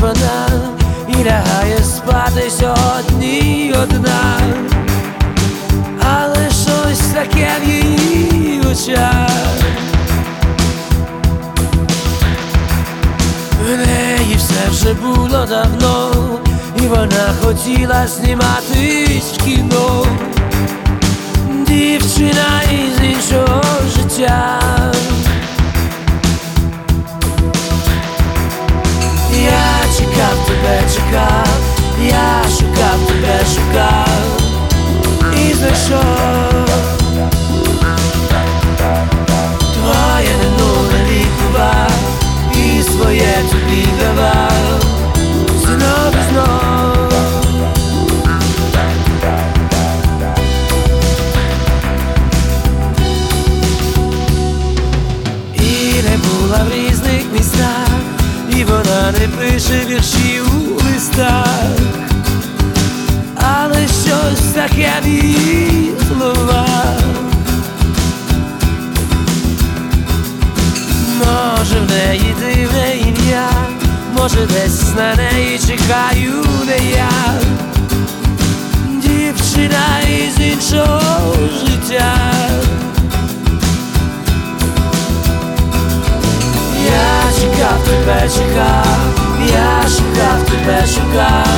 вона і лягає спати сьогодні одна, але щось таке в її очах. В неї все вже було давно, і вона хотіла зніматись в кіно. Дівчина із іншого життя. Я чекав тебе, чекав, я шукав тебе, шукав і знайшов. Твоє минуле лікував і своє тобі давав знов і знов. І не була в різних містах, і вона не пише вірші у листах, але щось таке в її словах. Може в неї дивне ім'я, може десь на неї чекаю не я. Дівчина із іншого життя. Я чекав тебе, чекав, я шукав тебе, шукав